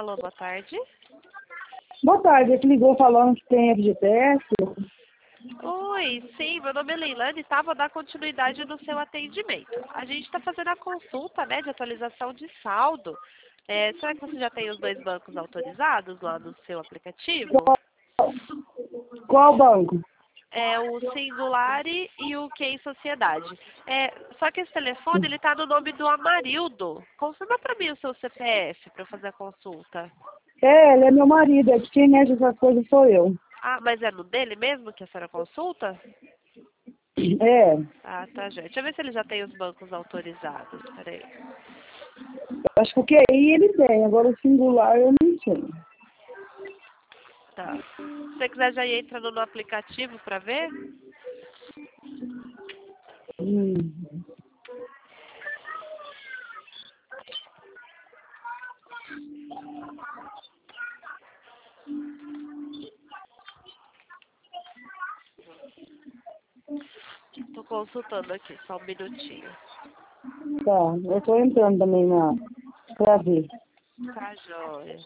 Alô, boa tarde. Boa tarde, ele ligou falando que tem FGTS. Oi, sim, meu nome é Leilane, tá? Vou dar continuidade no seu atendimento. A gente está fazendo a consulta, né, de atualização de saldo. Será que você já tem os dois bancos autorizados lá no seu aplicativo? Qual banco? É o Singulari e o Key Sociedade. Só que esse telefone, ele tá no nome do Amarildo. Confirma para mim o seu CPF para eu fazer a consulta. Ele é meu marido, é que quem mexe essas coisas sou eu. Ah, mas é no dele mesmo que a senhora consulta? É, Ah, tá, gente. Deixa eu ver se ele já tem os bancos autorizados. Peraí. acho que o QI ele tem, agora o singular eu não sei. Tá. Se você quiser já ir entrando no aplicativo para ver. Hum. Tô consultando aqui, só um minutinho. Tá, eu tô entrando também pra ver. Tá, joia.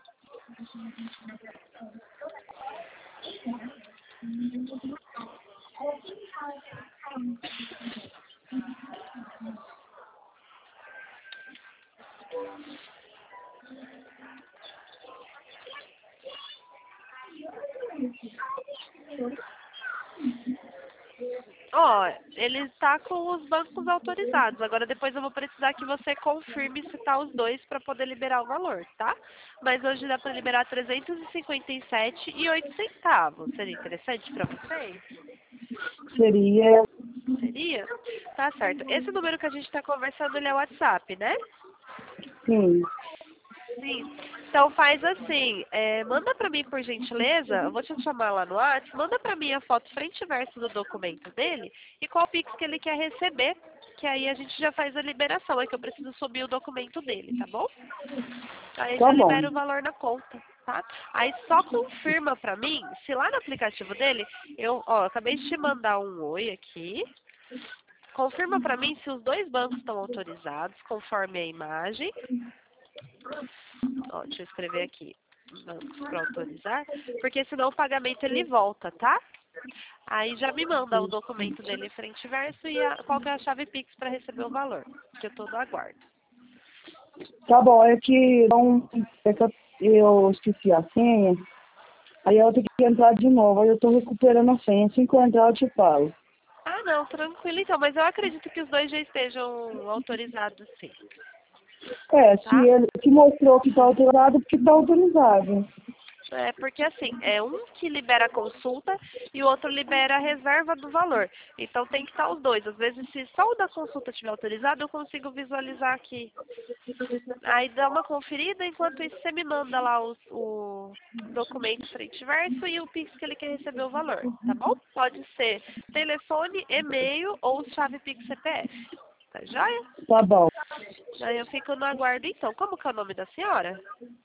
Ó, ele está com os bancos autorizados. Agora depois eu vou precisar que você confirme se tá os dois para poder liberar o valor, tá? Mas hoje dá para liberar 357,08. Seria interessante para vocês? Seria, Seria? Tá certo. Esse número que a gente está conversando, ele é o WhatsApp, né? sim, Sim. Então faz assim, manda para mim por gentileza, eu vou te chamar lá no WhatsApp, manda para mim a foto frente e verso do documento dele e qual Pix que ele quer receber, que aí a gente já faz a liberação, é que eu preciso subir o documento dele, tá bom? Aí tá já bom. libera o valor na conta, tá? Aí só confirma para mim, se lá no aplicativo dele, acabei de te mandar um oi aqui, confirma para mim se os dois bancos estão autorizados, conforme a imagem. Ó, deixa eu escrever aqui. Bancos para autorizar. Porque senão o pagamento ele volta, tá? Aí já me manda o documento dele frente e verso e qual que é a chave Pix para receber o valor. Que eu tô no aguardo. Tá bom, é que eu esqueci a senha, aí eu tenho que entrar de novo, aí eu tô recuperando a senha. Assim que eu entrar eu te falo. Ah, não, tranquilo então. Mas eu acredito que os dois já estejam autorizados, sim. Se Tá? ele que mostrou que tá autorizado, porque tá autorizado. Porque assim, é um que libera a consulta e o outro libera a reserva do valor. Então tem que estar os dois. Às vezes, se só o da consulta estiver autorizado, eu consigo visualizar aqui. Aí dá uma conferida, enquanto isso você me manda lá o documento frente e verso e o Pix que ele quer receber o valor, tá bom? Pode ser telefone, e-mail ou chave Pix CPF. Tá joia? Tá bom. Aí eu fico no aguardo então. Como que é o nome da senhora?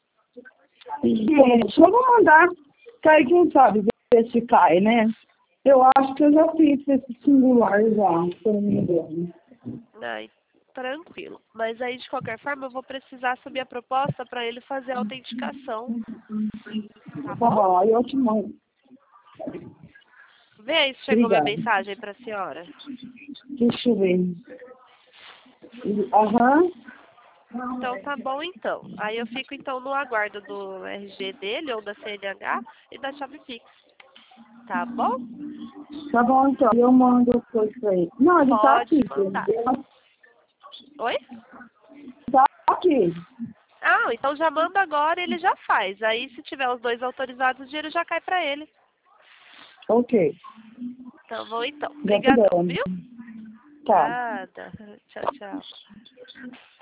Gente, eu vou mandar. Cai, quem sabe, ver se cai, né? Eu acho que eu já fiz esse singular já, se eu não me engano. Ai, tranquilo. Mas aí, de qualquer forma, eu vou precisar subir a proposta para ele fazer a autenticação. Tá Tá bom? bom, aí eu te mando. Vê aí se chegou minha Obrigada. mensagem para a senhora. Deixa eu ver. Aham. Então tá bom então. Aí eu fico então no aguardo do RG dele ou da CNH e da chave Pix. Tá bom? Tá bom, então. Eu mando depois pra ele. Não, ele tá aqui. Pode mandar. Ele Oi? tá aqui. Ah, então já manda agora e ele já faz. Aí se tiver os dois autorizados, o dinheiro já cai pra ele. Ok. Tá bom então. Obrigadão, Gratidão. viu? Tá. Nada. Tchau, tchau.